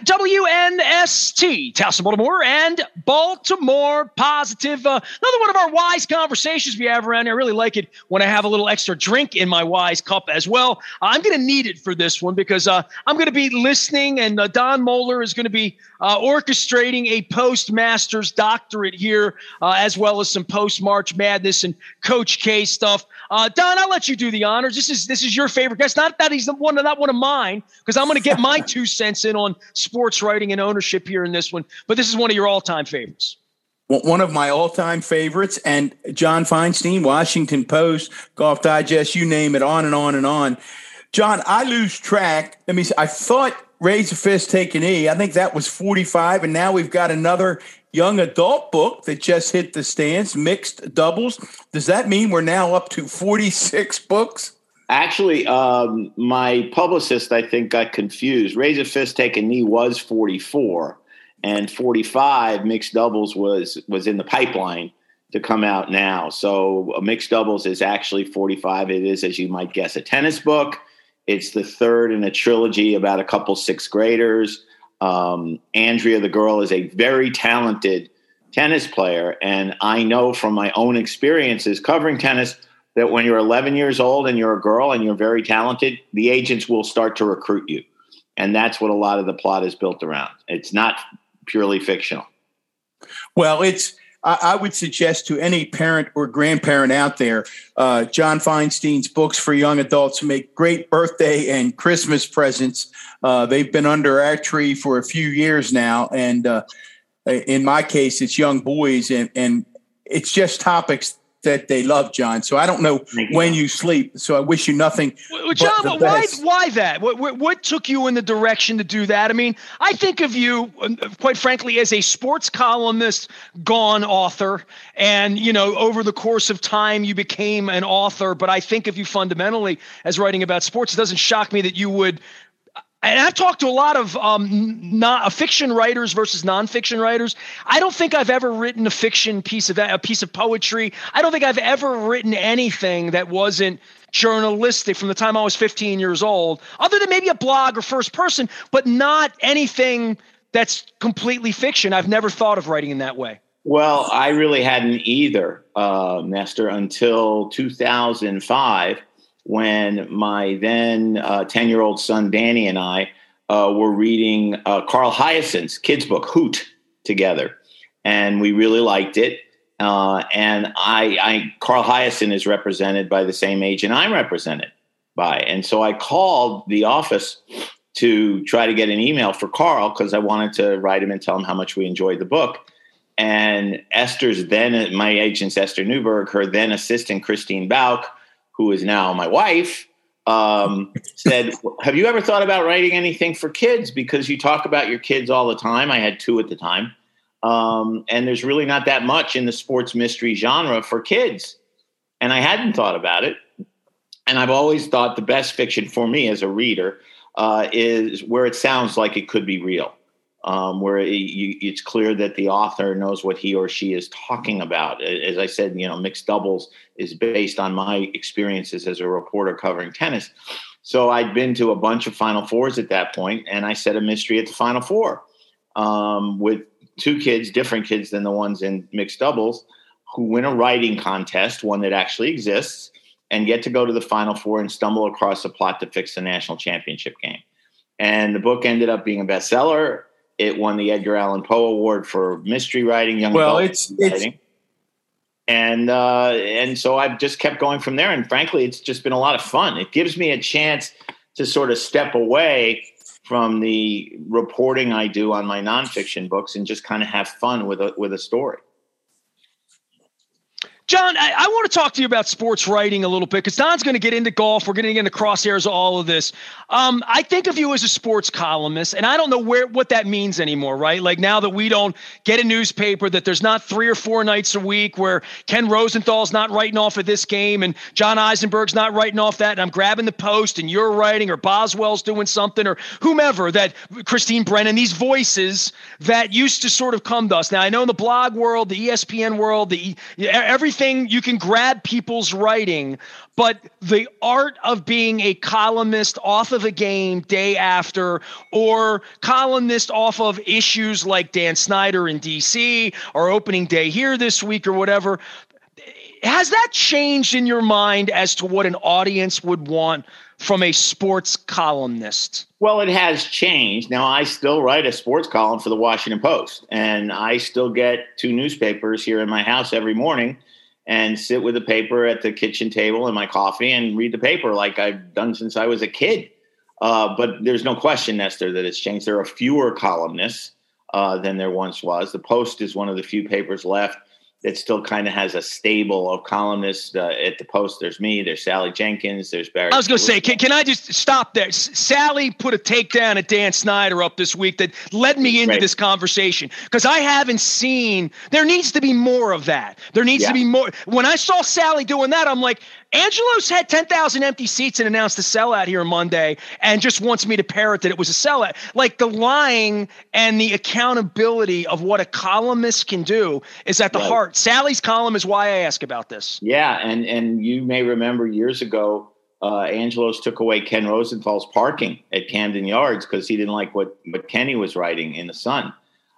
WNST, Towson, Baltimore, and Baltimore Positive. Another one of our wise conversations we have around here. I really like it when I have a little extra drink in my wise cup as well. I'm going to need it for this one because I'm going to be listening, and Don Moeller is going to be orchestrating a post-master's doctorate here, as well as some post-March Madness and Coach K stuff. Don, I'll let you do the honors. This is your favorite guest. Not that he's not one of mine, because I'm going to get my 2 cents in on sports writing and ownership here in this one. But this is one of your all-time favorites. One of my all-time favorites, and John Feinstein, Washington Post, Golf Digest, you name it, on and on and on. John, I lose track. I thought Raise a Fist, Take a Knee. I think that was 45, and now we've got another young adult book that just hit the stands, Mixed Doubles. Does that mean we're now up to 46 books? Actually, my publicist, I think, got confused. Raise a Fist, Take a Knee was 44, and 45 Mixed Doubles was in the pipeline to come out now. So Mixed Doubles is actually 45. It is, as you might guess, a tennis book. It's the third in a trilogy about a couple sixth graders. Andrea, the girl, is a very talented tennis player. And I know from my own experiences covering tennis that when you're 11 years old and you're a girl and you're very talented, the agents will start to recruit you. And that's what a lot of the plot is built around. It's not purely fictional. Well, I would suggest to any parent or grandparent out there, John Feinstein's books for young adults make great birthday and Christmas presents. They've been under our tree for a few years now. And in my case, it's young boys, and it's just topics that they love, John. So I don't know when you sleep. So I wish you nothing. Well, John, but why that? What took you in the direction to do that? I mean, I think of you, quite frankly, as a sports columnist gone author. And, over the course of time, you became an author. But I think of you fundamentally as writing about sports. It doesn't shock me that you would. And I've talked to a lot of fiction writers versus nonfiction writers. I don't think I've ever written a fiction piece of poetry. I don't think I've ever written anything that wasn't journalistic from the time I was 15 years old, other than maybe a blog or first person, but not anything that's completely fiction. I've never thought of writing in that way. Well, I really hadn't either, Nestor, until 2005. When my then 10-year-old son, Danny, and I were reading Carl Hiaasen's kids' book, Hoot, together. And we really liked it. And Carl Hiaasen is represented by the same agent I'm represented by. And so I called the office to try to get an email for Carl because I wanted to write him and tell him how much we enjoyed the book. And my agent's Esther Newberg, her then assistant, Christine Bauk, who is now my wife, said, have you ever thought about writing anything for kids? Because you talk about your kids all the time. I had 2 at the time. And there's really not that much in the sports mystery genre for kids. And I hadn't thought about it. And I've always thought the best fiction for me as a reader is where it sounds like it could be real. Where it's clear that the author knows what he or she is talking about. As I said, Mixed Doubles is based on my experiences as a reporter covering tennis. So I'd been to a bunch of Final Fours at that point, and I set a mystery at the Final Four with 2 kids, different kids than the ones in Mixed Doubles, who win a writing contest, one that actually exists, and get to go to the Final Four and stumble across a plot to fix the national championship game. And the book ended up being a bestseller. It won the Edgar Allan Poe Award for mystery writing, young adult writing. And so I've just kept going from there. And frankly, it's just been a lot of fun. It gives me a chance to sort of step away from the reporting I do on my nonfiction books and just kind of have fun with a story. John, I want to talk to you about sports writing a little bit because Don's going to get into golf. We're getting into crosshairs of all of this. I think of you as a sports columnist, and I don't know what that means anymore, right? Like now that we don't get a newspaper, that there's not 3 or 4 nights a week where Ken Rosenthal's not writing off of this game and John Eisenberg's not writing off that, and I'm grabbing the Post and you're writing, or Boswell's doing something, or whomever, that Christine Brennan, these voices that used to sort of come to us. Now, I know in the blog world, the ESPN world, everything anything, you can grab people's writing, but the art of being a columnist off of a game day after, or columnist off of issues like Dan Snyder in DC or opening day here this week or whatever, has that changed in your mind as to what an audience would want from a sports columnist? Well, it has changed. Now, I still write a sports column for the Washington Post, and I still get 2 newspapers here in my house every morning and sit with the paper at the kitchen table and my coffee and read the paper like I've done since I was a kid. But there's no question, Nestor, that it's changed. There are fewer columnists than there once was. The Post is one of the few papers left that still kind of has a stable of columnists. At the Post, there's me, there's Sally Jenkins, there's Barry. I was going to say, can I just stop there? Sally put a takedown at Dan Snyder up this week that led me into this conversation, because I haven't seen – there needs to be more of that. There needs to be more. When I saw Sally doing that, I'm like, Angelos had 10,000 empty seats and announced a sellout here Monday and just wants me to parrot that it was a sellout. Like, the lying and the accountability of what a columnist can do is at the heart. Sally's column is why I ask about this. Yeah, and you may remember years ago, Angelos took away Ken Rosenthal's parking at Camden Yards because he didn't like what Kenny was writing in the Sun.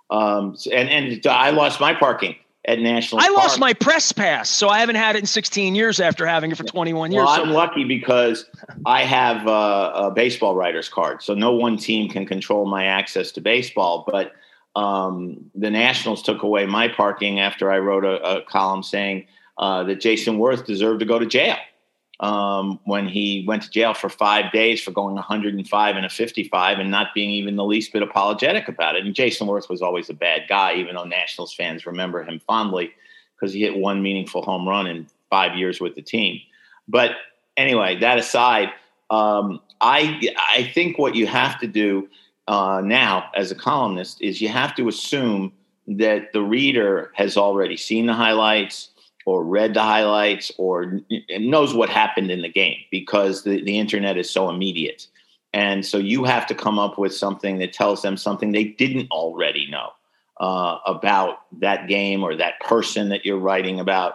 And I lost my parking at National Park. I lost my press pass, so I haven't had it in 16 years after having it for 21 years. Well, I'm lucky because I have a baseball writer's card, so no one team can control my access to baseball. But the Nationals took away my parking after I wrote a column saying that Jason Worth deserved to go to jail when he went to jail for 5 days for going 105 and a 55 and not being even the least bit apologetic about it. And Jason Worth was always a bad guy, even though Nationals fans remember him fondly because he hit one meaningful home run in 5 years with the team. But anyway, that aside, I think what you have to do now as a columnist is you have to assume that the reader has already seen the highlights or read the highlights or knows what happened in the game, because the internet is so immediate. And so you have to come up with something that tells them something they didn't already know about that game or that person that you're writing about.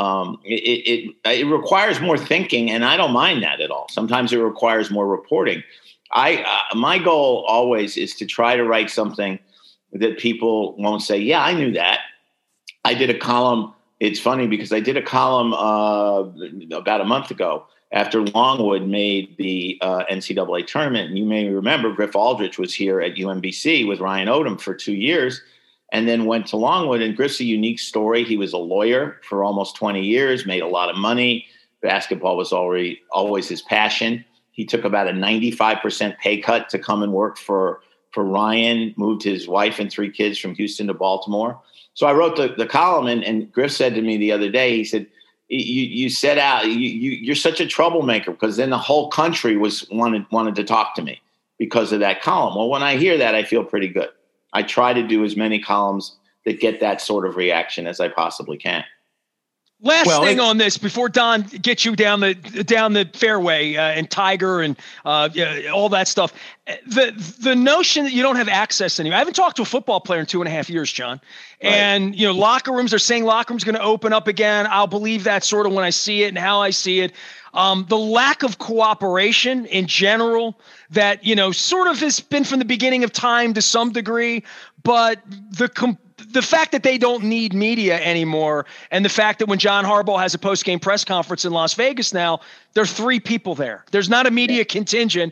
It requires more thinking, and I don't mind that at all. Sometimes it requires more reporting. My goal always is to try to write something that people won't say, yeah, I knew that. I did a column. It's funny because I did a column about a month ago after Longwood made the NCAA tournament. And you may remember Griff Aldrich was here at UMBC with Ryan Odom for 2 years and then went to Longwood. And Griff's a unique story. He was a lawyer for almost 20 years, made a lot of money. Basketball was always his passion. He took about a 95% pay cut to come and work for Ryan, moved his wife and 3 kids from Houston to Baltimore. So I wrote the column, and Griff said to me the other day, he said, you set out, you're such a troublemaker, because then the whole country wanted to talk to me because of that column. Well, when I hear that, I feel pretty good. I try to do as many columns that get that sort of reaction as I possibly can. Last thing on this before Don gets you down the fairway and Tiger and all that stuff. The notion that you don't have access anymore. I haven't talked to a football player in 2.5 years, John. Right. And locker rooms are saying locker rooms going to open up again. I'll believe that sort of when I see it and how I see it. The lack of cooperation in general that sort of has been from the beginning of time to some degree, but the fact that they don't need media anymore, and the fact that when John Harbaugh has a post-game press conference in Las Vegas now, there are 3 people there. There's not a media contingent.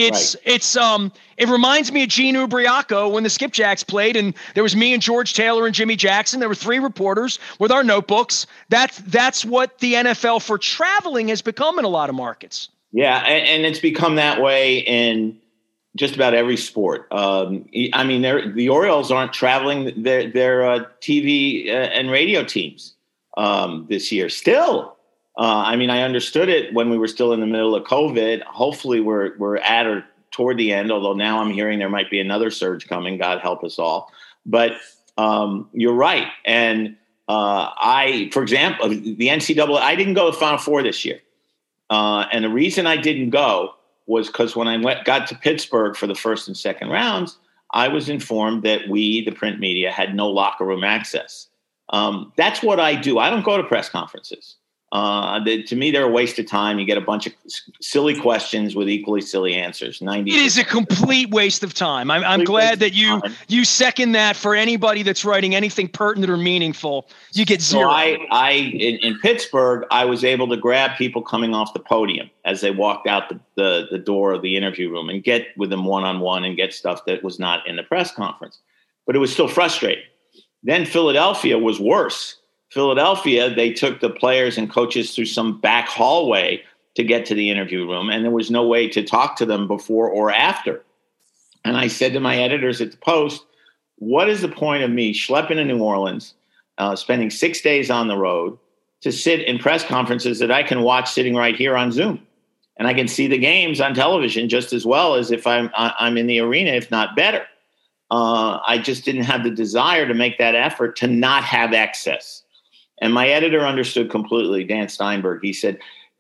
It reminds me of Gene Ubriaco when the Skipjacks played, and there was me and George Taylor and Jimmy Jackson. There were 3 reporters with our notebooks. That's what the NFL for traveling has become in a lot of markets. Yeah, and it's become that way in just about every sport. I mean, the Orioles aren't traveling their TV and radio teams this year. Still, I mean, I understood it when we were still in the middle of COVID. Hopefully, we're at or toward the end. Although now I'm hearing there might be another surge coming. God help us all. But you're right. And for example, the NCAA. I didn't go to Final Four this year, and the reason I didn't go was because when I got to Pittsburgh for the first and second rounds, I was informed that we, the print media, had no locker room access. That's what I do. I don't go to press conferences. To me, they're a waste of time. You get a bunch of silly questions with equally silly answers. It is a complete waste of time. I'm glad that you second that for anybody that's writing anything pertinent or meaningful. You get zero. So in Pittsburgh, I was able to grab people coming off the podium as they walked out the door of the interview room and get with them one-on-one and get stuff that was not in the press conference. But it was still frustrating. Then Philadelphia was worse. Philadelphia, they took the players and coaches through some back hallway to get to the interview room, and there was no way to talk to them before or after. And I said to my editors at the Post, what is the point of me schlepping to New Orleans, spending 6 days on the road to sit in press conferences that I can watch sitting right here on Zoom? And I can see the games on television just as well as if I'm in the arena, if not better. I just didn't have the desire to make that effort to not have access. And my editor understood completely, Dan Steinberg. He said,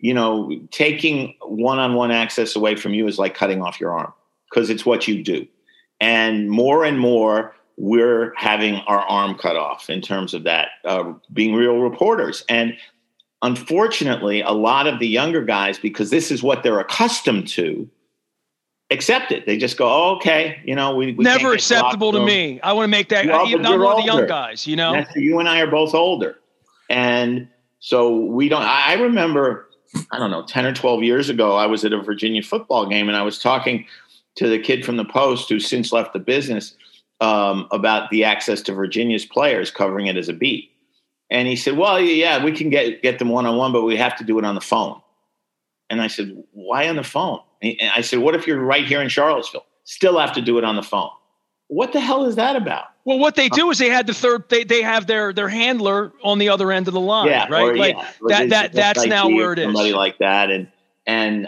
taking one-on-one access away from you is like cutting off your arm because it's what you do. And more, we're having our arm cut off in terms of that, being real reporters. And unfortunately, a lot of the younger guys, because this is what they're accustomed to, accept it. They just go, oh, okay, we never acceptable to me. I want to make that. I'm one of the young guys, You and I are both older. And so we don't, I remember, 10 or 12 years ago, I was at a Virginia football game and I was talking to the kid from the Post who's since left the business about the access to Virginia's players, covering it as a beat. And he said, well, yeah, we can get them one-on-one, but we have to do it on the phone. And I said, why on the phone? And I said, what if you're right here in Charlottesville? Still have to do it on the phone. What the hell is that about? Well, what they do is they had they have their handler on the other end of the line, right? That's now where it is. Somebody like that, and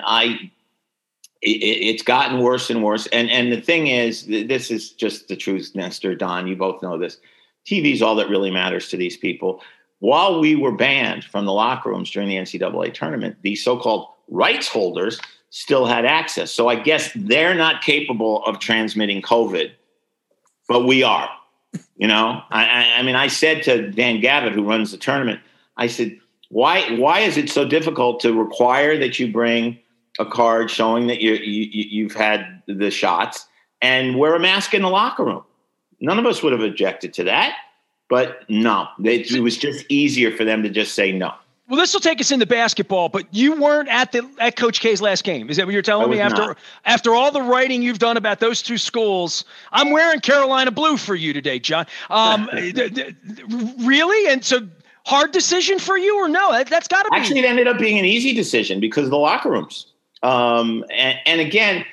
it's gotten worse and worse. And the thing is, this is just the truth, Nestor, Don. You both know this. TV is all that really matters to these people. While we were banned from the locker rooms during the NCAA tournament, the so-called rights holders still had access. So I guess they're not capable of transmitting COVID, but we are. I said to Dan Gavitt, who runs the tournament, I said, why is it so difficult to require that you bring a card showing that you've had the shots and wear a mask in the locker room? None of us would have objected to that, but no, it was just easier for them to just say no. Well, this will take us into basketball, but you weren't at Coach K's last game. Is that what you're telling me? After all the writing you've done about those two schools, I'm wearing Carolina blue for you today, John. Really? And so hard decision for you or no? That's got to be. Actually, it ended up being an easy decision because of the locker rooms. And again,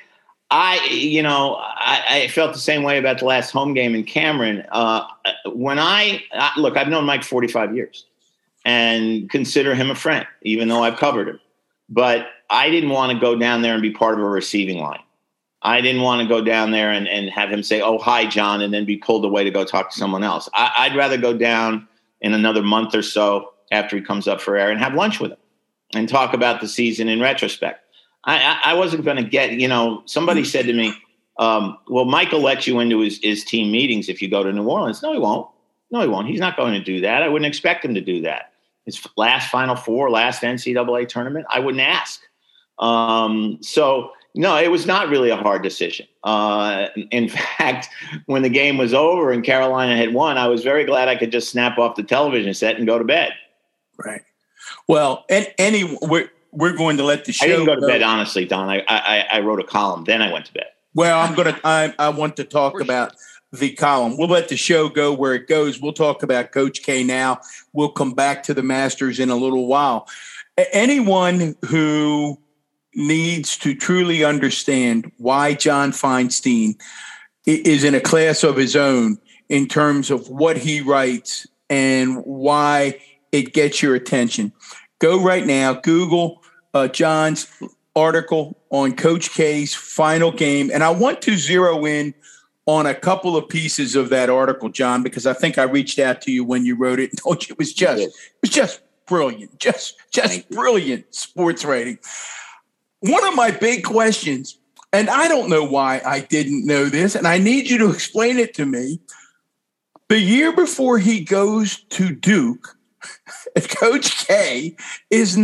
I felt the same way about the last home game in Cameron. When look, I've known Mike 45 years. And consider him a friend, even though I've covered him. But I didn't want to go down there and be part of a receiving line. I didn't want to go down there and have him say, oh, hi, John, and then be pulled away to go talk to someone else. I'd rather go down in another month or so after he comes up for air and have lunch with him and talk about the season in retrospect. I wasn't going to get, somebody said to me, well, Mike will let you into his team meetings if you go to New Orleans. No, he won't. He's not going to do that. I wouldn't expect him to do that. His last Final Four, last NCAA tournament, I wouldn't ask. So, no, it was not really a hard decision. In fact, when the game was over and Carolina had won, I was very glad I could just snap off the television set and go to bed. Right. Well, we're going to let the show. I didn't go to bed, honestly, Don. I wrote a column, then I went to bed. Well, I want to talk about the column. We'll let the show go where it goes. We'll talk about Coach K now. We'll come back to the Masters in a little while. Anyone who needs to truly understand why John Feinstein is in a class of his own in terms of what he writes and why it gets your attention, go right now, Google John's article on Coach K's final game. And I want to zero in on a couple of pieces of that article, John, because I think I reached out to you when you wrote it and told you it was just brilliant, just brilliant sports writing. One of my big questions, and I don't know why I didn't know this, and I need you to explain it to me. The year before he goes to Duke, Coach K is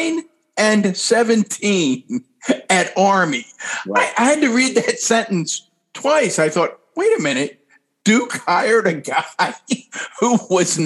9-17 at Army. Right. I had to read that sentence twice. I thought, wait a minute. Duke hired a guy who was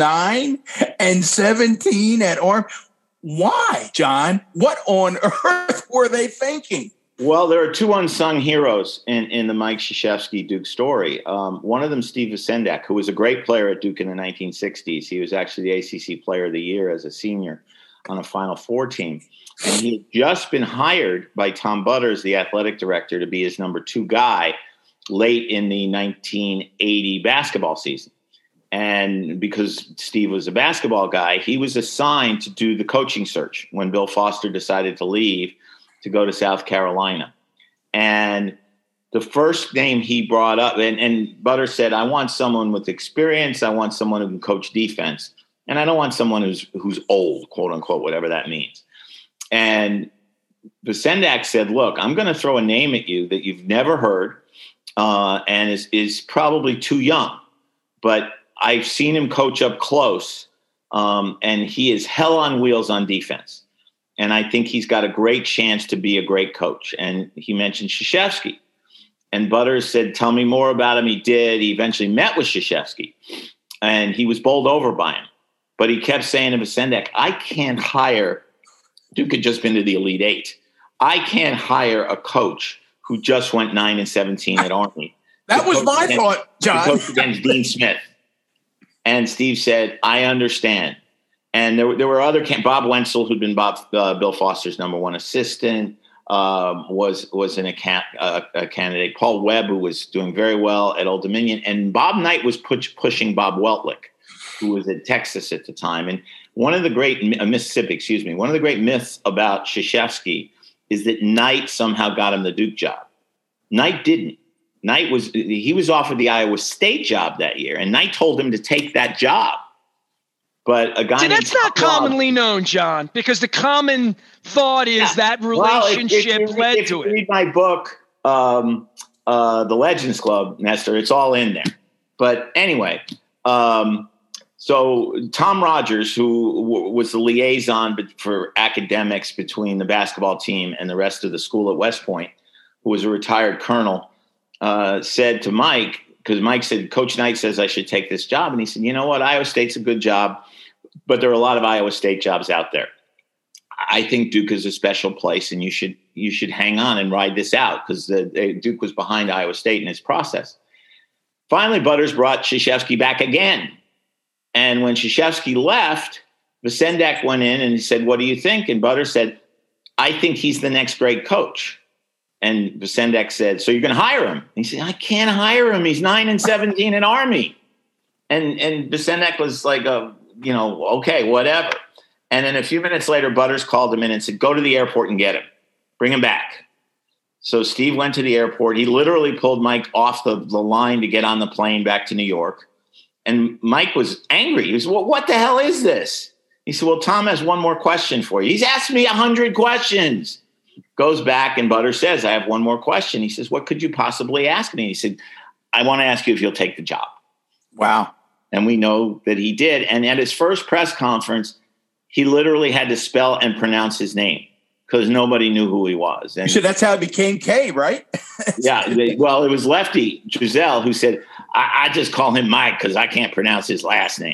9-17 at Army. Why, John? What on earth were they thinking? Well, there are two unsung heroes in the Mike Krzyzewski Duke story. One of them, Steve Vacendak, who was a great player at Duke in the 1960s. He was actually the ACC Player of the Year as a senior on a Final Four team. And he had just been hired by Tom Butters, the athletic director, to be his number 2 guy late in the 1980 basketball season. And because Steve was a basketball guy, he was assigned to do the coaching search when Bill Foster decided to leave to go to South Carolina. And the first name he brought up, and Butter said, I want someone with experience. I want someone who can coach defense. And I don't want someone who's old, quote unquote, whatever that means. And Vacendak said, look, I'm going to throw a name at you that you've never heard and is probably too young. But I've seen him coach up close, and he is hell on wheels on defense. And I think he's got a great chance to be a great coach. And he mentioned Krzyzewski. And Butters said, tell me more about him. He did. He eventually met with Krzyzewski, and he was bowled over by him. But he kept saying to Vacendak, I can't hire – Duke had just been to the Elite Eight. I can't hire a coach who just went 9-17 at Army. That was my thought, John. To coach against Dean Smith. And Steve said, I understand. And there were other Bob Wenzel, who'd been Bill Foster's number 1 assistant, was a candidate. Paul Webb, who was doing very well at Old Dominion, and Bob Knight was pushing Bob Weltlich, who was at Texas at the time. And one of the great Mississippi, one of the great myths about Krzyzewski is that Knight somehow got him the Duke job. Knight didn't. Knight was offered the Iowa State job that year, and Knight told him to take that job. But a guy that's not commonly known, John, because the common thought is that relationship led to it. If you read my book, The Legends Club, Nestor, it's all in there. But anyway, so Tom Rogers, who was the liaison for academics between the basketball team and the rest of the school at West Point, who was a retired colonel, said to Mike, because Mike said, Coach Knight says I should take this job. And he said, you know what? Iowa State's a good job, but there are a lot of Iowa State jobs out there. I think Duke is a special place, and you should hang on and ride this out, because Duke was behind Iowa State in its process. Finally, Butters brought Krzyzewski back again. And when Krzyzewski left, Vacendak went in and he said, what do you think? And Butters said, I think he's the next great coach. And Vacendak said, so you're going to hire him? And he said, I can't hire him. He's 9-17 in Army. And Vacendak was like, okay, whatever. And then a few minutes later, Butters called him in and said, go to the airport and get him. Bring him back. So Steve went to the airport. He literally pulled Mike off the line to get on the plane back to New York. And Mike was angry. He was, well, what the hell is this? He said, well, Tom has one more question for you. He's asked me 100 questions. Goes back, and Butters says, I have one more question. He says, what could you possibly ask me? He said, I want to ask you if you'll take the job. Wow. And we know that he did. And at his first press conference, he literally had to spell and pronounce his name because nobody knew who he was. And so that's how it became K, right? Yeah. Well, it was Lefty Driesell who said, I just call him Mike because I can't pronounce his last name.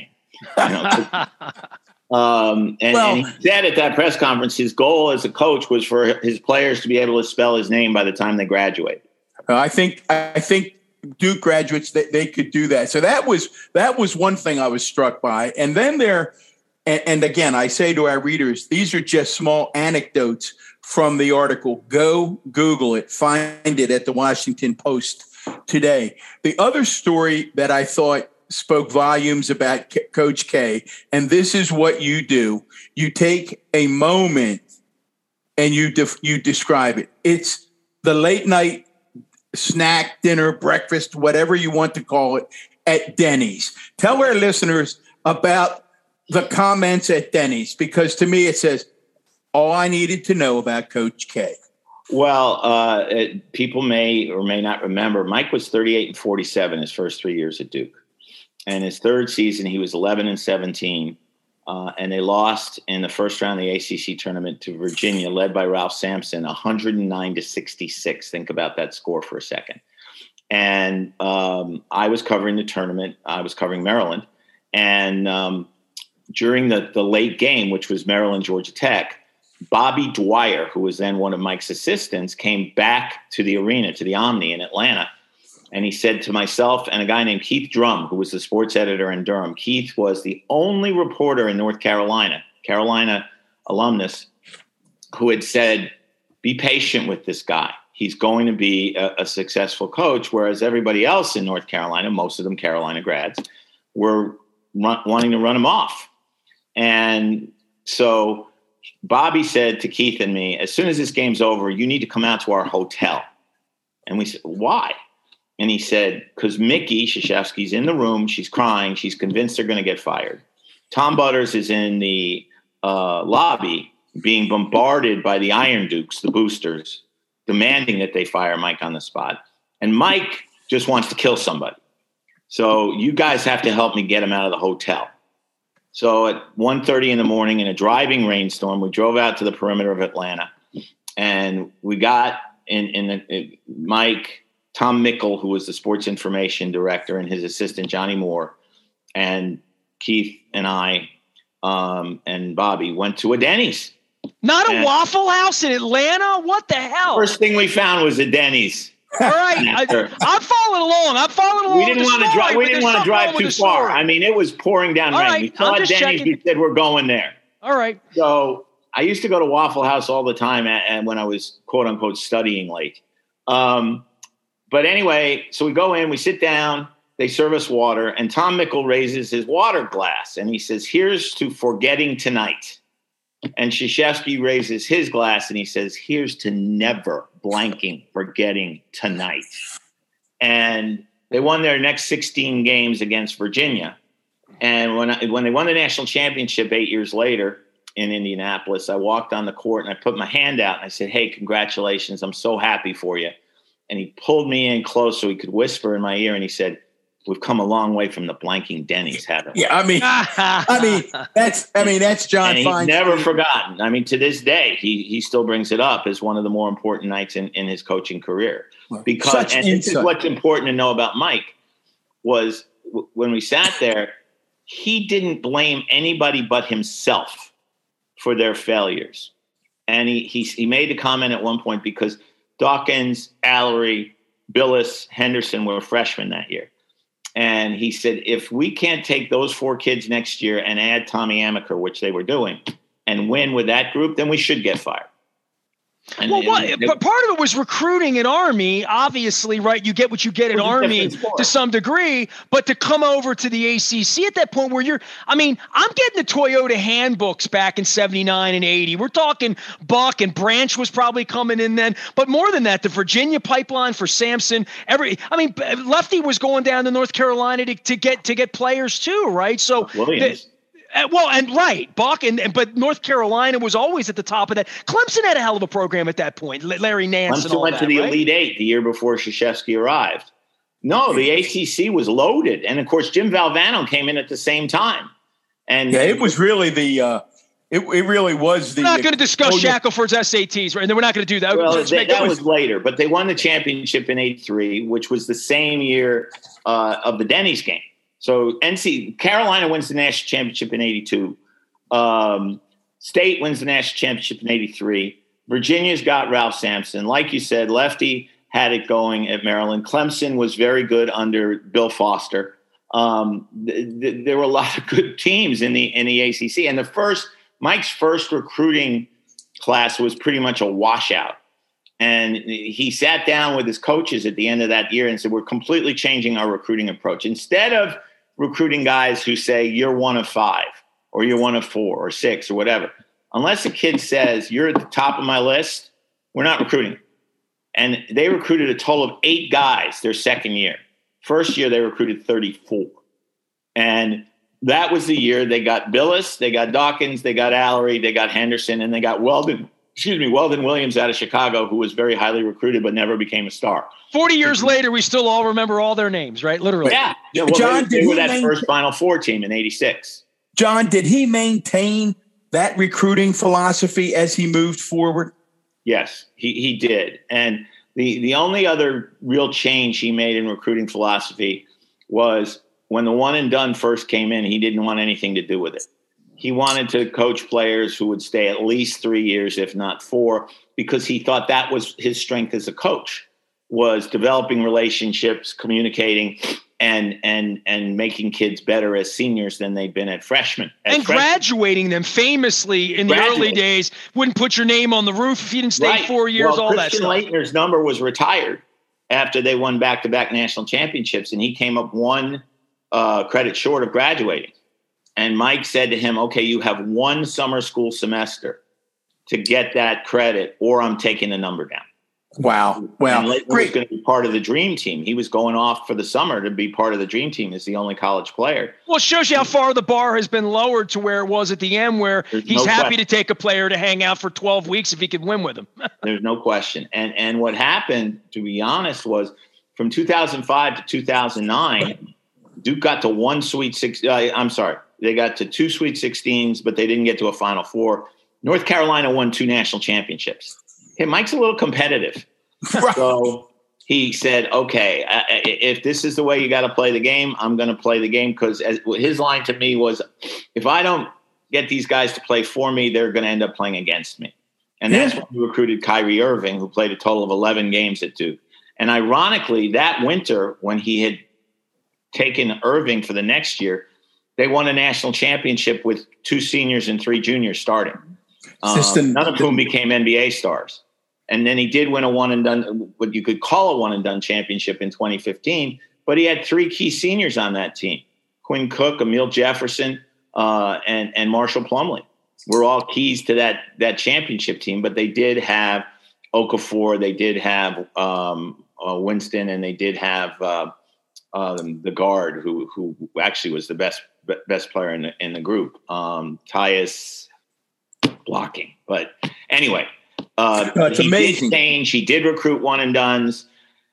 And he said at that press conference, his goal as a coach was for his players to be able to spell his name by the time they graduate. I think Duke graduates, they could do that. So that was one thing I was struck by. And then and again, I say to our readers, these are just small anecdotes from the article. Go Google it, find it at the Washington Post today. The other story that I thought spoke volumes about Coach K, and this is what you do. You take a moment and you describe it. It's the late night snack, dinner, breakfast, whatever you want to call it, at Denny's. Tell our listeners about the comments at Denny's, because to me it says all I needed to know about Coach K. Well, people may or may not remember, Mike was 38-47 his first 3 years at Duke. And his third season, he was 11-17. And they lost in the first round of the ACC tournament to Virginia, led by Ralph Sampson, 109-66. Think about that score for a second. And I was covering the tournament. I was covering Maryland. And during the late game, which was Maryland, Georgia Tech, Bobby Dwyer, who was then one of Mike's assistants, came back to the arena, to the Omni in Atlanta. And he said to myself and a guy named Keith Drum, who was the sports editor in Durham. Keith was the only reporter in North Carolina alumnus, who had said, be patient with this guy. He's going to be a successful coach, whereas everybody else in North Carolina, most of them Carolina grads, were wanting to run him off. And so Bobby said to Keith and me, as soon as this game's over, you need to come out to our hotel. And we said, why? And he said, because Mickey Krzyzewski's in the room. She's crying. She's convinced they're going to get fired. Tom Butters is in the lobby being bombarded by the Iron Dukes, the boosters, demanding that they fire Mike on the spot. And Mike just wants to kill somebody. So you guys have to help me get him out of the hotel. So at 1:30 in the morning in a driving rainstorm, we drove out to the perimeter of Atlanta. And we got in Mike, Tom Mickle, who was the sports information director, and his assistant, Johnny Moore, and Keith and I and Bobby went to a Denny's. Not a Waffle House in Atlanta? What the hell? First thing we found was a Denny's. All right. I'm following along. We didn't want to drive too far. I mean, it was pouring down rain. Right, we saw Denny's. We said, we're going there. All right. So I used to go to Waffle House all the time and when I was, quote unquote, studying late. But anyway, so we go in, we sit down, they serve us water, and Tom Mickle raises his water glass, and he says, here's to forgetting tonight. And Krzyzewski raises his glass, and he says, here's to never forgetting tonight. And they won their next 16 games against Virginia. And when they won the national championship 8 years later in Indianapolis, I walked on the court, and I put my hand out, and I said, hey, congratulations, I'm so happy for you. And he pulled me in close so he could whisper in my ear, and he said, we've come a long way from the blanking Denny's, haven't we? Yeah, I mean that's John Feinstein. And he's never forgotten. I mean, to this day, he still brings it up as one of the more important nights in his coaching career. Because this is what's important to know about Mike was when we sat there, he didn't blame anybody but himself for their failures. And he made the comment at one point because Dawkins, Allery, Billis, Henderson were freshmen that year. And he said, if we can't take those 4 kids next year and add Tommy Amaker, which they were doing, and win with that group, then we should get fired. But part of it was recruiting in Army, obviously, right? You get what you get in Army to some degree, but to come over to the ACC at that point where I'm getting the Toyota handbooks back in 79 and 80. We're talking Buck and Branch was probably coming in then, but more than that, the Virginia pipeline for Sampson, Lefty was going down to North Carolina to get players too, right? So Williams. Buck, but North Carolina was always at the top of that. Clemson had a hell of a program at that point. Larry Nance and all that, went to the Elite Eight the year before Krzyzewski arrived. No, the ACC was loaded, and of course Jim Valvano came in at the same time. And it was really it really was the. We're not going to discuss Shackelford's SATs, right? And we're not going to do that. Well, that was later, but they won the championship in '83, which was the same year of the Denny's game. So Carolina wins the national championship in 82. State wins the national championship in 83. Virginia's got Ralph Sampson. Like you said, Lefty had it going at Maryland. Clemson was very good under Bill Foster. There were a lot of good teams in the ACC. And Mike's first recruiting class was pretty much a washout. And he sat down with his coaches at the end of that year and said, we're completely changing our recruiting approach. Instead of recruiting guys who say you're one of 5 or you're one of 4 or 6 or whatever, unless a kid says you're at the top of my list, we're not recruiting. And they recruited a total of 8 guys their second year. First year, they recruited 34. And that was the year they got Billis, they got Dawkins, they got Allery, they got Henderson, and they got Weldon Weldon Williams out of Chicago, who was very highly recruited but never became a star. 40 years later, we still all remember all their names, right? Literally. Yeah. Well, John, they were that first Final Four team in '86. John, did he maintain that recruiting philosophy as he moved forward? Yes, he did. And the only other real change he made in recruiting philosophy was when the one and done first came in, he didn't want anything to do with it. He wanted to coach players who would stay at least 3 years, if not 4, because he thought that was his strength as a coach, was developing relationships, communicating, and making kids better as seniors than they've been at freshmen. Graduating them famously in the early days. Wouldn't put your name on the roof if you didn't stay 4 years, all that stuff. Christian Laettner's number was retired after they won back-to-back national championships, and he came up one credit short of graduating. And Mike said to him, okay, you have one summer school semester to get that credit, or I'm taking the number down. Wow. And Laettner was going to be part of the dream team. He was going off for the summer to be part of the dream team as the only college player. Well, it shows you how far the bar has been lowered to where it was at the end, where he's happy to take a player to hang out for 12 weeks if he could win with him. There's no question. And what happened, to be honest, was from 2005 to 2009, Duke got to one Sweet 16. They got to 2 Sweet 16s, but they didn't get to a Final Four. North Carolina won 2 national championships. Hey, Mike's a little competitive. So he said, okay, if this is the way you got to play the game, I'm going to play the game, because his line to me was, if I don't get these guys to play for me, they're going to end up playing against me. And that's when we recruited Kyrie Irving, who played a total of 11 games at Duke. And ironically, that winter, when he had taken Irving for the next year, they won a national championship with 2 seniors and 3 juniors starting, none of whom became NBA stars. And then he did win a one-and-done, what you could call a one-and-done championship in 2015, but he had 3 key seniors on that team: Quinn Cook, Emile Jefferson, and Marshall Plumlee. Were all keys to that championship team, but they did have Okafor, they did have Winston, and they did have the guard who actually was the best player in the group, Tyus blocking. But anyway, it's amazing. Did change. He did recruit one and dones.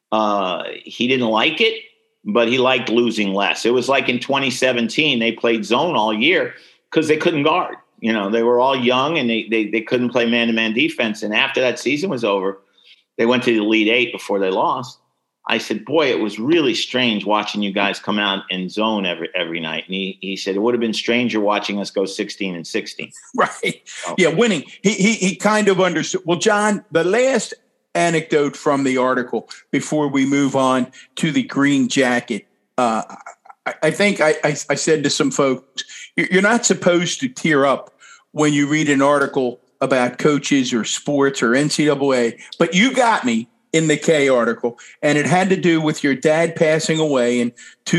He didn't like it, but he liked losing less. It was like in 2017, they played zone all year because they couldn't guard. You know, they were all young and they couldn't play man-to-man defense. And after that season was over, they went to the Elite Eight before they lost. I said, boy, it was really strange watching you guys come out in zone every night. And he said, it would have been stranger watching us go 16-16. Right. So, yeah, winning. He kind of understood. Well, John, the last anecdote from the article before we move on to the green jacket. I think I said to some folks, you're not supposed to tear up when you read an article about coaches or sports or NCAA, but you got me in the K article, and it had to do with your dad passing away in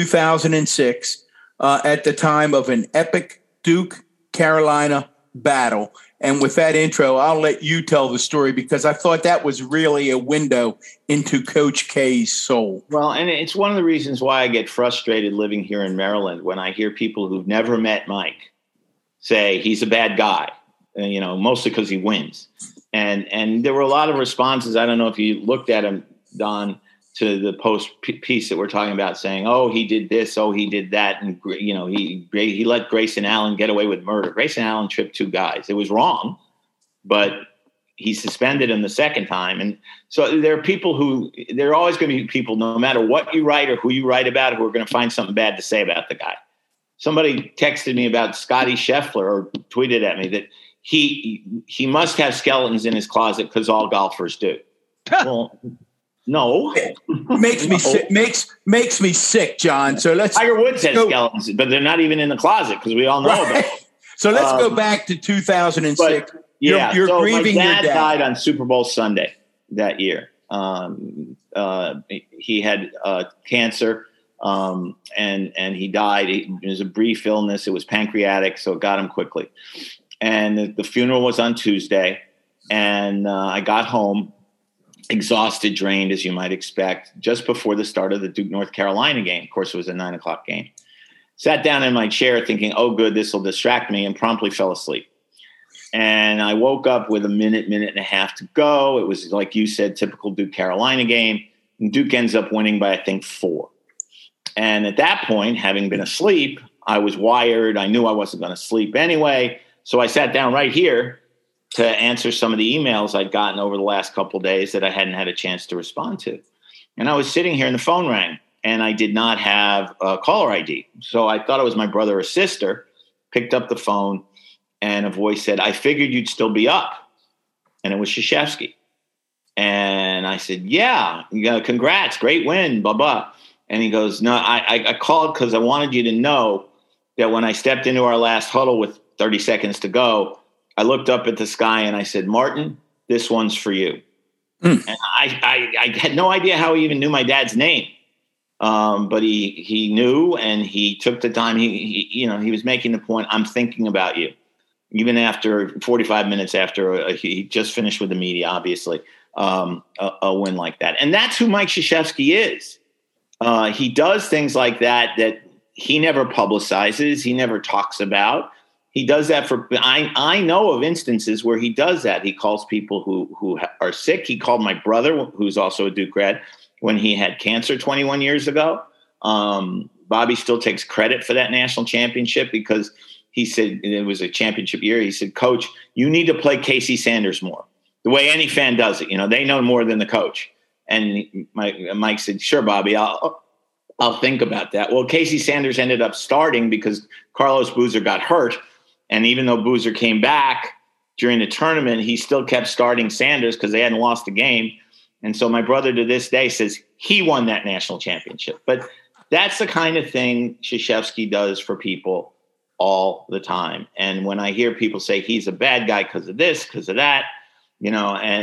2006 at the time of an epic Duke-Carolina battle. And with that intro, I'll let you tell the story, because I thought that was really a window into Coach K's soul. Well, and it's one of the reasons why I get frustrated living here in Maryland when I hear people who've never met Mike say he's a bad guy, you know, mostly because he wins. And there were a lot of responses. I don't know if you looked at him, Don, to the post piece that we're talking about, saying, oh, he did this, oh, he did that. And, you know, he let Grayson Allen get away with murder. Grayson Allen tripped 2 guys. It was wrong, but he suspended him the second time. And so there are always going to be people, no matter what you write or who you write about, who are going to find something bad to say about the guy. Somebody texted me about Scotty Scheffler, or tweeted at me that he must have skeletons in his closet because all golfers do. Well, no. Makes me sick, John. So let's. Tiger Woods has skeletons, but they're not even in the closet because we all know about it. So let's go back to 2006. But, yeah, you're so grieving my dad your dad. died on Super Bowl Sunday that year. He had cancer, and he died. It was a brief illness. It was pancreatic, so it got him quickly. And the funeral was on Tuesday, and I got home exhausted, drained, as you might expect, just before the start of the Duke North Carolina game. Of course, it was a 9:00 game. Sat down in my chair thinking, oh, good, this will distract me, and promptly fell asleep. And I woke up with a minute and a half to go. It was, like you said, typical Duke Carolina game. And Duke ends up winning by, I think, 4. And at that point, having been asleep, I was wired. I knew I wasn't going to sleep anyway. So I sat down right here to answer some of the emails I'd gotten over the last couple of days that I hadn't had a chance to respond to. And I was sitting here and the phone rang, and I did not have a caller ID. So I thought it was my brother or sister, picked up the phone, and a voice said, "I figured you'd still be up." And it was Krzyzewski. And I said, "Yeah, congrats, great win, blah, blah." And he goes, "No, I called because I wanted you to know that when I stepped into our last huddle with 30 seconds to go, I looked up at the sky and I said, Martin, this one's for you." And I had no idea how he even knew my dad's name. But he knew, and he took the time. He was making the point, I'm thinking about you. Even after 45 minutes after he just finished with the media, obviously, a win like that. And that's who Mike Krzyzewski is. He does things like that he never publicizes. He never talks about. He does that I know of instances where he does that. He calls people who are sick. He called my brother, who's also a Duke grad, when he had cancer 21 years ago. Bobby still takes credit for that national championship because he said it was a championship year. He said, "Coach, you need to play Casey Sanders more." The way any fan does it. They know more than the coach. And Mike said, "Sure, Bobby, I'll think about that." Well, Casey Sanders ended up starting because Carlos Boozer got hurt. And even though Boozer came back during the tournament, he still kept starting Sanders because they hadn't lost a game. And so my brother to this day says he won that national championship. But that's the kind of thing Krzyzewski does for people all the time. And when I hear people say he's a bad guy because of this, because of that, and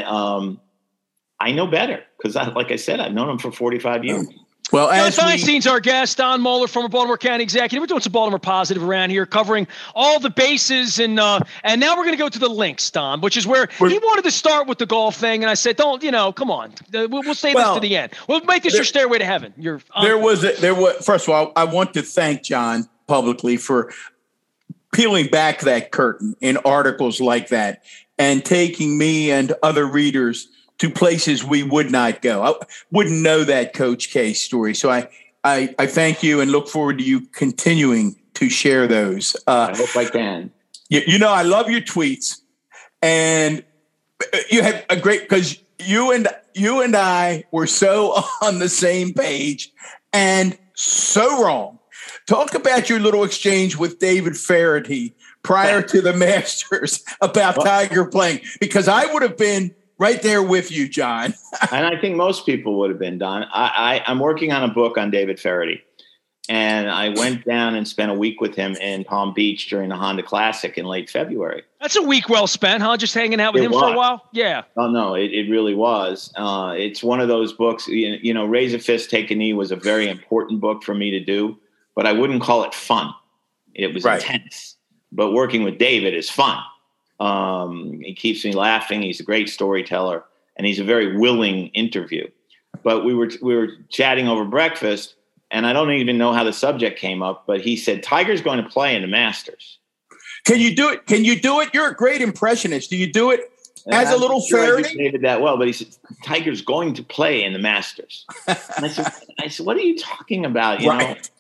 I know better because, like I said, I've known him for 45 years. Well, John Feinstein's our guest. Don Moeller, former Baltimore County executive. We're doing some Baltimore positive around here, covering all the bases. And now we're going to go to the links, Don, which is where he wanted to start with the golf thing. And I said, come on. We'll save this to the end. We'll make this your stairway to heaven. First of all, I want to thank John publicly for peeling back that curtain in articles like that and taking me and other readers to places we would not go. I wouldn't know that Coach K story. So I thank you and look forward to you continuing to share those. I hope I can. I love your tweets, and you had a great, because you and I were so on the same page and so wrong. Talk about your little exchange with David Feherty prior to the Masters about Tiger playing, because I would have been right there with you, John. And I think most people would have been, Don. I'm working on a book on David Feherty. And I went down and spent a week with him in Palm Beach during the Honda Classic in late February. That's a week well spent, huh? Just hanging out with him for a while? Yeah. Oh, no, it really was. It's one of those books, Raise a Fist, Take a Knee was a very important book for me to do, but I wouldn't call it fun. It was intense. But working with David is fun. He keeps me laughing. He's a great storyteller, and he's a very willing interview. But we were chatting over breakfast, and I don't even know how the subject came up, but he said, Tiger's going to play in the Masters. Can you do it? You're a great impressionist. Do you do it as a little Feherty? David that well, but he said, Tiger's going to play in the Masters. And I said, what are you talking about? You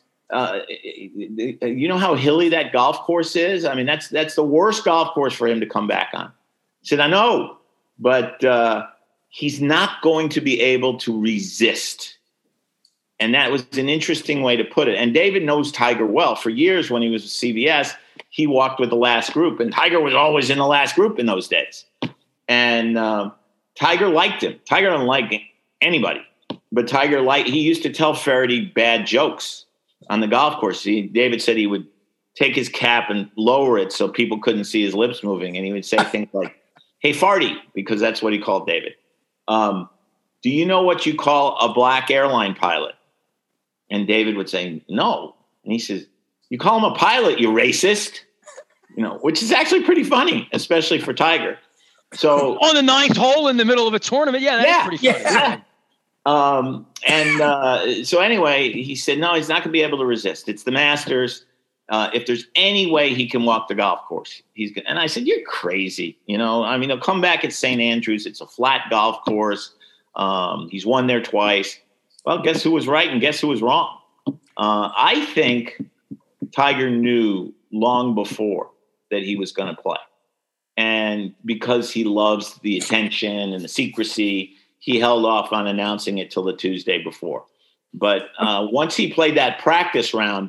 know how hilly that golf course is? I mean, that's the worst golf course for him to come back on. He said, I know, but he's not going to be able to resist. And that was an interesting way to put it. And David knows Tiger well. For years when he was with CBS, he walked with the last group, and Tiger was always in the last group in those days. And Tiger liked him. Tiger didn't like anybody, but he used to tell Feherty bad jokes on the golf course. David said he would take his cap and lower it so people couldn't see his lips moving. And he would say things like, hey, Farty, because that's what he called David. Do you know what you call a black airline pilot? And David would say, no. And he says, you call him a pilot, you racist, which is actually pretty funny, especially for Tiger. So on the 9th hole in the middle of a tournament. Yeah, that's pretty funny. So anyway, he said, no, he's not going to be able to resist. It's the Masters. If there's any way he can walk the golf course, he's going. And I said, you're crazy. I mean, he'll come back at St. Andrews. It's a flat golf course. He's won there twice. Well, guess who was right and guess who was wrong? I think Tiger knew long before that he was going to play. And because he loves the attention and the secrecy, he held off on announcing it till the Tuesday before. But once he played that practice round,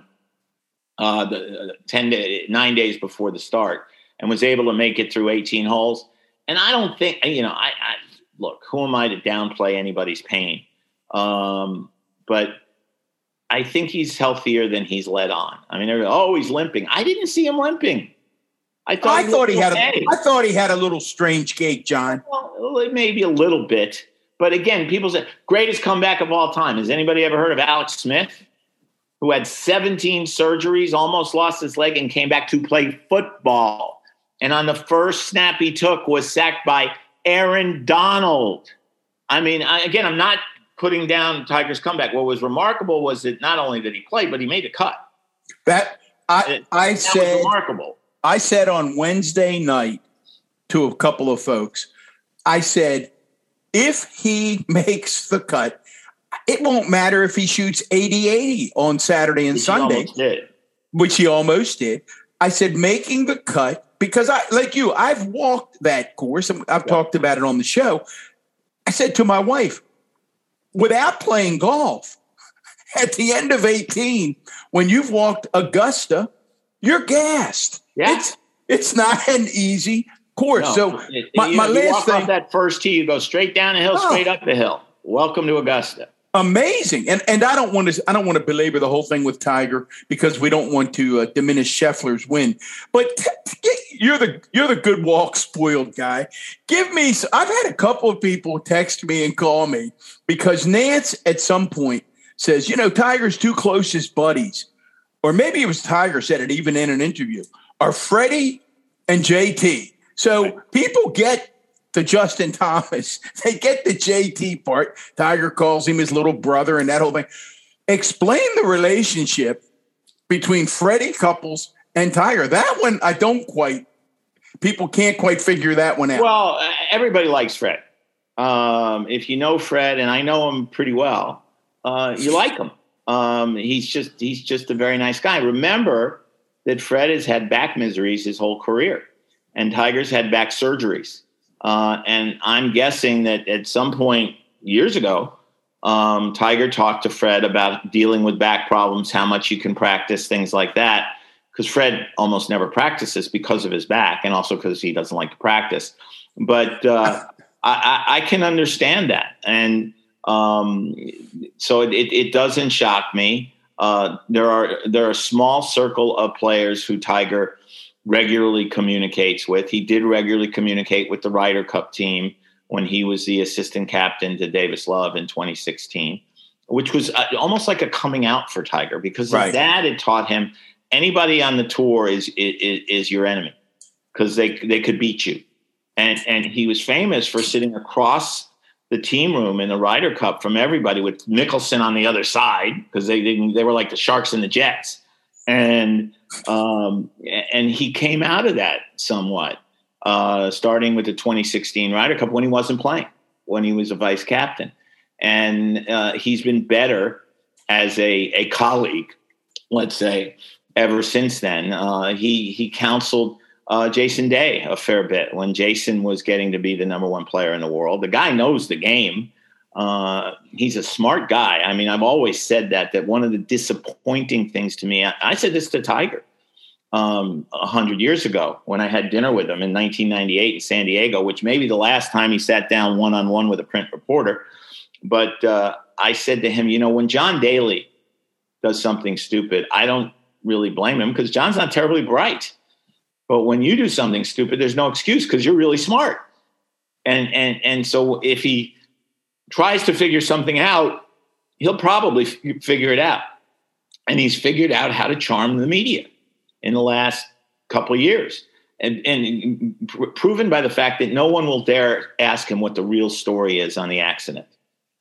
9 days before the start, and was able to make it through 18 holes. And I don't think, I look, who am I to downplay anybody's pain? But I think he's healthier than he's led on. I mean, he's limping. I didn't see him limping. I thought he had a little strange gait, John. Well, maybe a little bit. But again, people say, greatest comeback of all time. Has anybody ever heard of Alex Smith, who had 17 surgeries, almost lost his leg, and came back to play football? And on the first snap he took was sacked by Aaron Donald. I mean, I'm not putting down Tiger's comeback. What was remarkable was that not only did he play, but he made the cut. That was remarkable. I said on Wednesday night to a couple of folks, I said, if he makes the cut, it won't matter if he shoots 80-80 on Saturday and Sunday, which he almost did. I said, making the cut, because I've walked that course. I've talked about it on the show. I said to my wife, without playing golf, at the end of 18, when you've walked Augusta, you're gassed. Yeah. It's not an easy course. No, so my last thing, off that first tee, you go straight down the hill, straight up the hill. Welcome to Augusta. Amazing. And I don't want to belabor the whole thing with Tiger, because we don't want to diminish Scheffler's win. But you're the good walk spoiled guy. I've had a couple of people text me and call me because Nance at some point says, Tiger's two closest buddies, or maybe it was Tiger said it even in an interview, are Freddie and JT. So people get the Justin Thomas. They get the JT part. Tiger calls him his little brother and that whole thing. Explain the relationship between Freddie Couples and Tiger. That one, people can't quite figure that one out. Well, everybody likes Fred. If you know Fred, and I know him pretty well, you like him. He's just a very nice guy. Remember that Fred has had back miseries his whole career, and Tiger's had back surgeries. And I'm guessing that at some point years ago, Tiger talked to Fred about dealing with back problems, how much you can practice, things like that. Because Fred almost never practices because of his back, and also because he doesn't like to practice. But I can understand that. And so it doesn't shock me. There are a small circle of players who Tiger regularly communicates with. He did regularly communicate with the Ryder Cup team when he was the assistant captain to Davis Love in 2016, which was almost like a coming out for Tiger, because his dad had taught him anybody on the tour is your enemy, because they could beat you. And he was famous for sitting across the team room in the Ryder Cup from everybody with Mickelson on the other side, because they were like the Sharks and the Jets. And he came out of that somewhat, starting with the 2016 Ryder Cup when he wasn't playing, when he was a vice captain. And he's been better as a colleague, let's say, ever since then. He counseled Jason Day a fair bit when Jason was getting to be the number one player in the world. The guy knows the game. He's a smart guy. I mean, I've always said that one of the disappointing things to me, I said this to Tiger 100 years ago when I had dinner with him in 1998 in San Diego, which may be the last time he sat down one-on-one with a print reporter. But I said to him, when John Daly does something stupid, I don't really blame him, because John's not terribly bright. But when you do something stupid, there's no excuse, because you're really smart. And so if he tries to figure something out, he'll probably figure it out. And he's figured out how to charm the media in the last couple of years. And proven by the fact that no one will dare ask him what the real story is on the accident.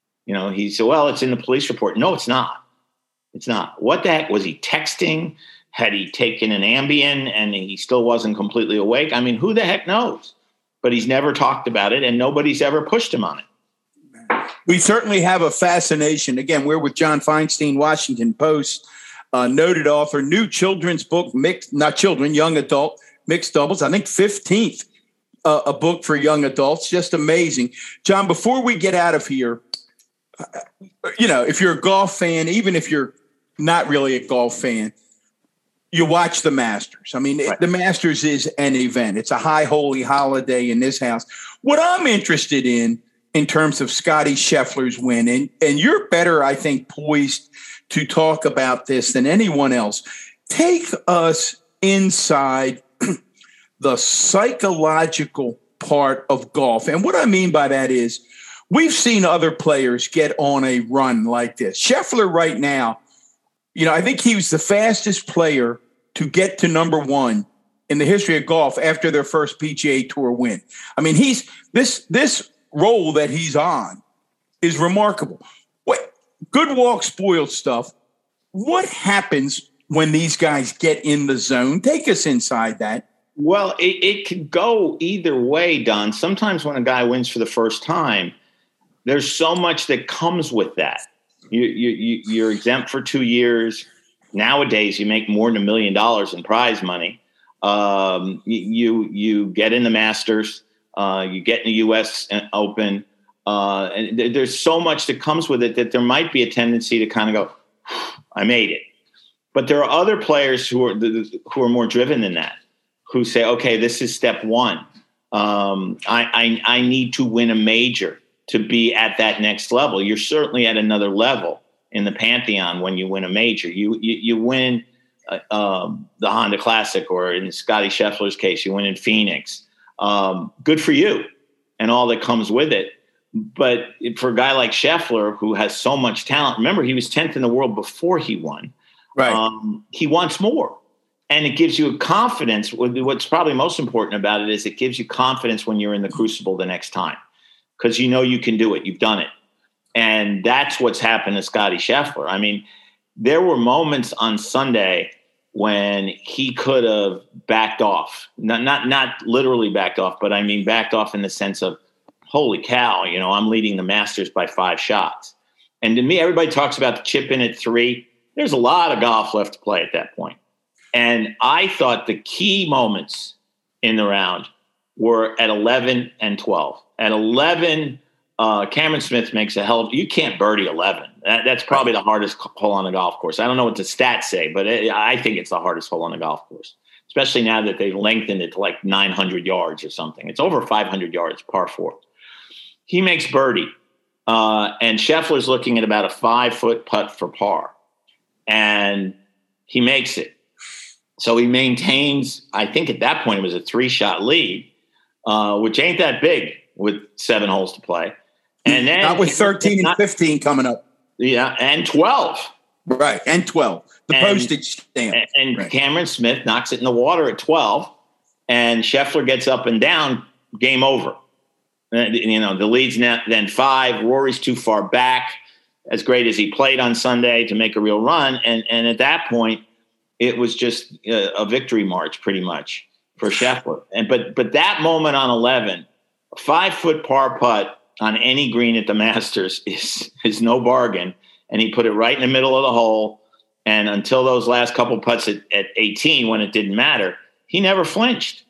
He said, well, it's in the police report. No, it's not. It's not. What the heck? Was he texting? Had he taken an Ambien and he still wasn't completely awake? I mean, who the heck knows? But he's never talked about it, and nobody's ever pushed him on it. We certainly have a fascination. Again, we're with John Feinstein, Washington Post, noted author, new children's book, young adult, mixed doubles. I think 15th a book for young adults. Just amazing. John, before we get out of here, if you're a golf fan, even if you're not really a golf fan, you watch the Masters. I mean, right. The Masters is an event. It's a high holy holiday in this house. What I'm interested in terms of Scottie Scheffler's win, and you're better, I think, poised to talk about this than anyone else. Take us inside the psychological part of golf. And what I mean by that is we've seen other players get on a run like this. Scheffler right now, I think he was the fastest player to get to number one in the history of golf after their first PGA Tour win. I mean, he's this role that he's on is remarkable. Good walk, spoiled stuff. What happens when these guys get in the zone? Take us inside that. Well, it could go either way, Don. Sometimes when a guy wins for the first time, there's so much that comes with that. You're exempt for 2 years. Nowadays, you make more than $1 million in prize money. You get in the Masters. You get in the U.S. Open. And there's so much that comes with it that there might be a tendency to kind of go, I made it. But there are other players who are more driven than that, who say, okay, this is step one. I need to win a major to be at that next level. You're certainly at another level in the pantheon when you win a major. You win the Honda Classic, or in Scottie Scheffler's case, you win in Phoenix. Good for you and all that comes with it. But for a guy like Scheffler, who has so much talent, remember, he was 10th in the world before he won. Right. He wants more. And it gives you confidence. What's probably most important about it is it gives you confidence when you're in the crucible the next time, because you know you can do it. You've done it. And that's what's happened to Scottie Scheffler. I mean, there were moments on Sunday when he could have backed off. Not literally backed off, but I mean backed off in the sense of, holy cow, I'm leading the Masters by 5 shots. And to me, everybody talks about the chip in at 3. There's a lot of golf left to play at that point. And I thought the key moments in the round were at 11 and 12. At 11, Cameron Smith makes you can't birdie 11. That's probably the hardest hole on the golf course. I don't know what the stats say, but I think it's the hardest hole on the golf course, especially now that they've lengthened it to like 900 yards or something. It's over 500 yards, par 4. He makes birdie, and Scheffler's looking at about a 5-foot putt for par, and he makes it. So he maintains, I think at that point it was a 3-shot lead, which ain't that big with 7 holes to play. And then not with 13 and 15 coming up. Yeah, and 12. Right, and 12. The postage stamp. And right. Cameron Smith knocks it in the water at 12, and Scheffler gets up and down, game over. The lead's now then 5. Rory's too far back, as great as he played on Sunday, to make a real run. And at that point, it was just a victory march pretty much for Scheffler. But that moment on 11, a 5-foot par putt on any green at the Masters is no bargain. And he put it right in the middle of the hole. And until those last couple putts at 18, when it didn't matter, he never flinched.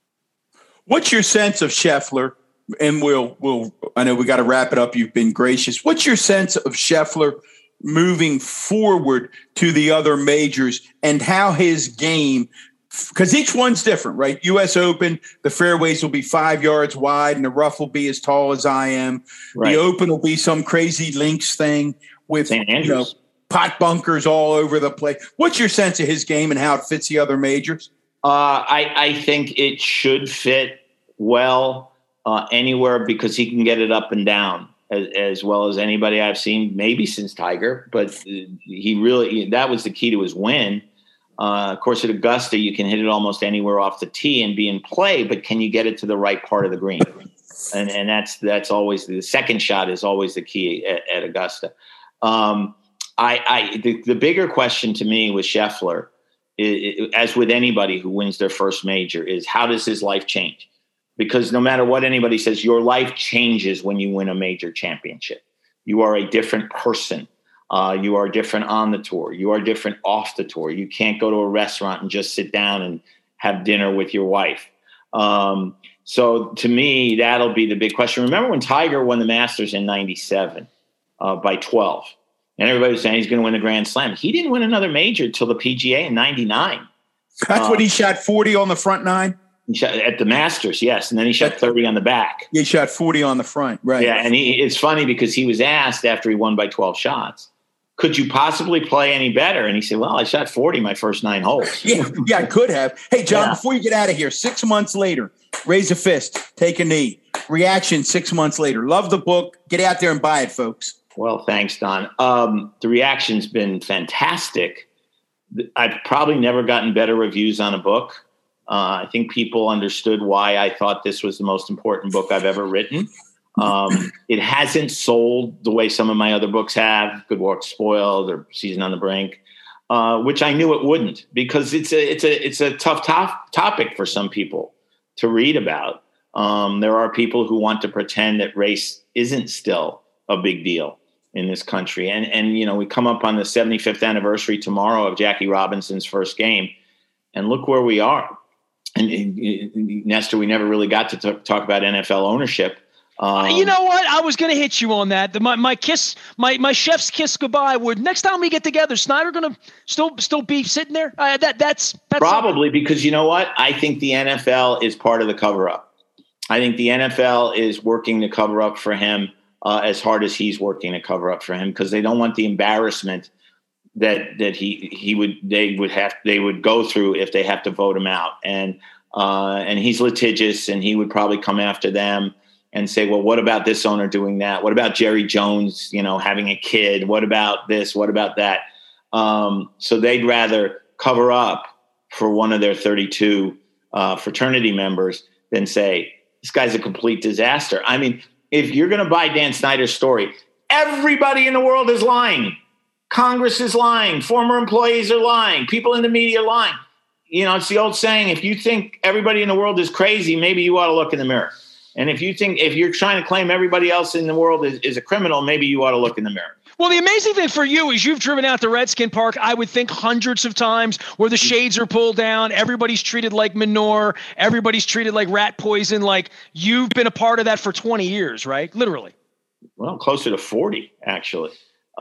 What's your sense of Scheffler? And we'll I know we got to wrap it up. You've been gracious. What's your sense of Scheffler moving forward to the other majors, and how his game, because each one's different, right? U.S. Open, the fairways will be 5 yards wide and the rough will be as tall as I am. Right. The Open will be some crazy links thing with pot bunkers all over the place. What's your sense of his game and how it fits the other majors? I think it should fit well anywhere, because he can get it up and down as well as anybody I've seen, maybe since Tiger. But that was the key to his win. Of course, at Augusta, you can hit it almost anywhere off the tee and be in play, but can you get it to the right part of the green? And that's always the second shot is always the key at Augusta. The bigger question to me with Scheffler as with anybody who wins their first major, is how does his life change? Because no matter what anybody says, your life changes when you win a major championship. You are a different person. You are different on the tour. You are different off the tour. You can't go to a restaurant and just sit down and have dinner with your wife. So to me, that'll be the big question. Remember when Tiger won the Masters in 97 by 12? And everybody was saying he's going to win the Grand Slam. He didn't win another major till the PGA in 99. That's when he shot 40 on the front nine? He shot at the Masters, yes. And then he shot 30 on the back. He shot 40 on the front, right. Yeah, and it's funny because he was asked after he won by 12 shots, could you possibly play any better? And he said, well, I shot 40 my first 9 holes. yeah, I could have. Hey, John, before you get out of here, 6 months later, raise a fist, take a knee. Reaction 6 months later. Love the book. Get out there and buy it, folks. Well, thanks, Don. The reaction's been fantastic. I've probably never gotten better reviews on a book. I think people understood why I thought this was the most important book I've ever written. It hasn't sold the way some of my other books have, Good Work Spoiled or Season on the Brink, which I knew it wouldn't, because it's a tough topic for some people to read about. There are people who want to pretend that race isn't still a big deal in this country. And you know, we come up on the 75th anniversary tomorrow of Jackie Robinson's first game, and look where we are. And Nestor, we never really got to talk about NFL ownership. You know what? I was going to hit you on that. My chef's kiss goodbye would, next time we get together, Snyder going to still be sitting there? That's probably, because you know what? I think the NFL is part of the cover-up. I think the NFL is working to cover up for him as hard as he's working to cover up for him, because they don't want the embarrassment that they would go through if they have to vote him out. And he's litigious, and he would probably come after them and say, well, what about this owner doing that? What about Jerry Jones, having a kid? What about this? What about that? So they'd rather cover up for one of their 32 fraternity members than say, this guy's a complete disaster. I mean, if you're going to buy Dan Snyder's story, everybody in the world is lying. Congress is lying. Former employees are lying. People in the media are lying. It's the old saying, if you think everybody in the world is crazy, maybe you ought to look in the mirror. And if you're trying to claim everybody else in the world is a criminal, maybe you ought to look in the mirror. Well, the amazing thing for you is you've driven out to Redskin Park, I would think hundreds of times, where the shades are pulled down. Everybody's treated like manure. Everybody's treated like rat poison. Like, you've been a part of that for 20 years, right? Literally. Well, closer to 40, actually,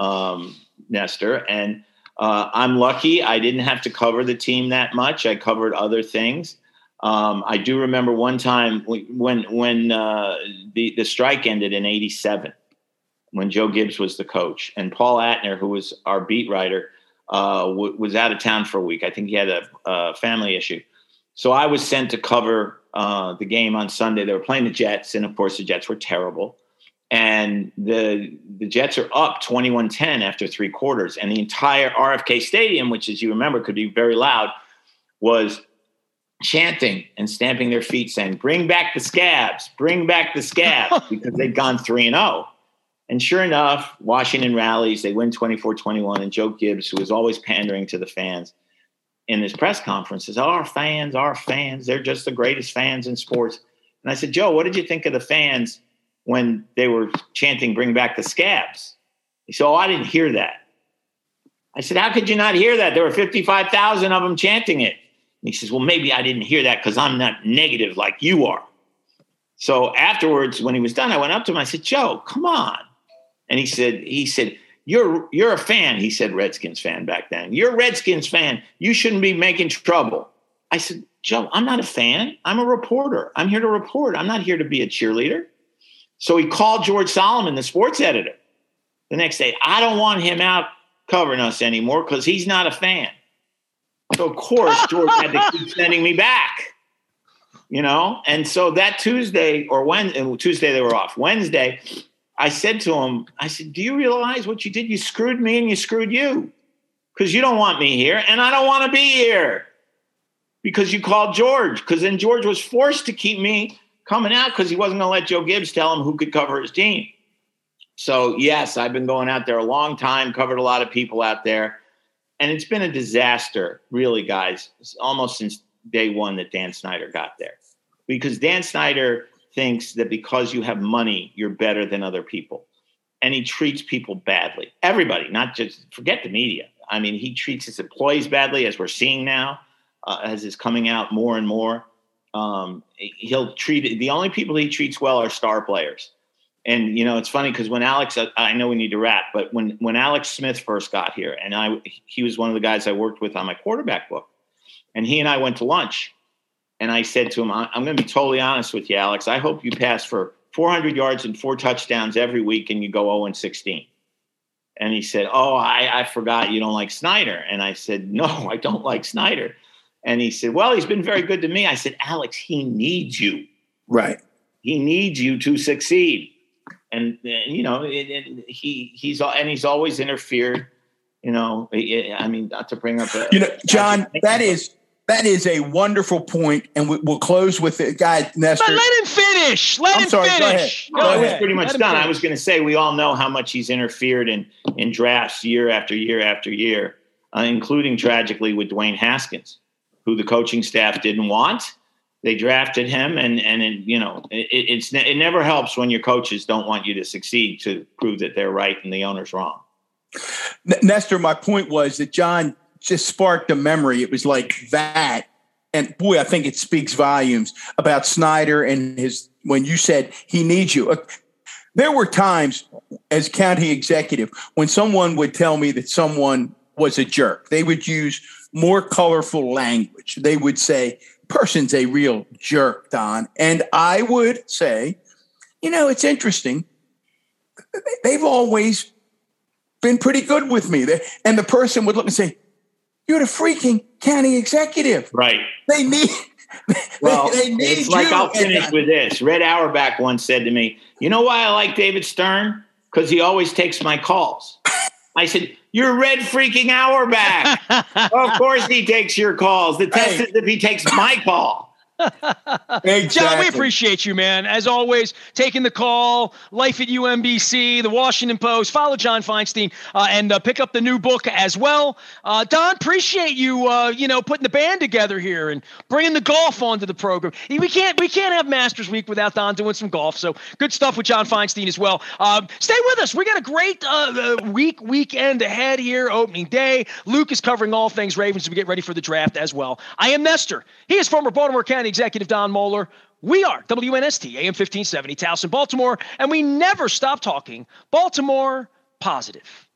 Nestor. And I'm lucky I didn't have to cover the team that much. I covered other things. I do remember one time when the strike ended in 87, when Joe Gibbs was the coach, and Paul Atner, who was our beat writer, was out of town for a week. I think he had a family issue. So I was sent to cover the game on Sunday. They were playing the Jets, and of course the Jets were terrible. And the Jets are up 21-10 after 3 quarters, and the entire RFK Stadium, which, as you remember, could be very loud, was chanting and stamping their feet, saying, bring back the Scabs, because they'd gone 3-0. And sure enough, Washington rallies, they win 24-21, and Joe Gibbs, who was always pandering to the fans, in this press conference says, our fans, they're just the greatest fans in sports. And I said, Joe, what did you think of the fans when they were chanting, bring back the Scabs? He said, I didn't hear that. I said, how could you not hear that? There were 55,000 of them chanting it. And he says, well, maybe I didn't hear that because I'm not negative like you are. So afterwards, when he was done, I went up to him. I said, Joe, come on. And he said, you're a fan. He said, Redskins fan back then. You're a Redskins fan. You shouldn't be making trouble. I said, Joe, I'm not a fan. I'm a reporter. I'm here to report. I'm not here to be a cheerleader. So he called George Solomon, the sports editor, the next day. I don't want him out covering us anymore because he's not a fan. So, of course, George had to keep sending me back, And so that Tuesday Tuesday they were off. Wednesday, I said to him, do you realize what you did? You screwed me and you screwed you, because you don't want me here and I don't want to be here because you called George, because then George was forced to keep me coming out because he wasn't going to let Joe Gibbs tell him who could cover his team. So, yes, I've been going out there a long time, covered a lot of people out there. and it's been a disaster, really, guys, almost since day one that Dan Snyder got there. Because Dan Snyder thinks that because you have money, you're better than other people. And he treats people badly. Everybody, not just, forget the media. I mean, he treats his employees badly, as we're seeing now, as is coming out more and more. He'll treat, the only people he treats well are star players. And, you know, it's funny because when Alex, I know we need to wrap, but when Alex Smith first got here, and he was one of the guys I worked with on my quarterback book, and he and I went to lunch, and I said to him, I'm going to be totally honest with you, Alex. I hope you pass for 400 yards and 4 touchdowns every week and you go 0-16. And he said, oh, I forgot you don't like Snyder. And I said, no, I don't like Snyder. And he said, well, he's been very good to me. I said, Alex, he needs you. Right. He needs you to succeed. And you know, he's always interfered. You know, I mean, not to bring up John, that is a wonderful point, and we'll close with it, guy Nestor. But let him finish. Let him finish. I was pretty much done. I was going to say we all know how much he's interfered in drafts year after year after year, including tragically with Dwayne Haskins, who the coaching staff didn't want. They drafted him, and it never helps when your coaches don't want you to succeed to prove that they're right and the owner's wrong. Nestor, my point was that John just sparked a memory. It was like that. And boy, I think it speaks volumes about Snyder and when you said he needs you. There were times as county executive when someone would tell me that someone was a jerk. They would use more colorful language. They would say, person's a real jerk, Don. And I would say, you know, it's interesting. They've always been pretty good with me. And the person would look and say, you're the freaking county executive. Right. They need it's like you. I'll finish with this. Red Auerbach once said to me, you know why I like David Stern? Because he always takes my calls. I said, you're Red freaking Auerbach. Of course he takes your calls. The test is if he takes my call. Exactly. John, we appreciate you, man. As always, taking the call, Life at UMBC, the Washington Post. Follow John Feinstein and pick up the new book as well. Don, appreciate you, putting the band together here and bringing the golf onto the program. We can't have Masters Week without Don doing some golf. So good stuff with John Feinstein as well. Stay with us. We got a great weekend ahead here, opening day. Luke is covering all things Ravens as we get ready for the draft as well. I am Nestor. He is former Baltimore County Executive Don Moeller. We are WNST, AM 1570, Towson, Baltimore, and we never stop talking Baltimore positive.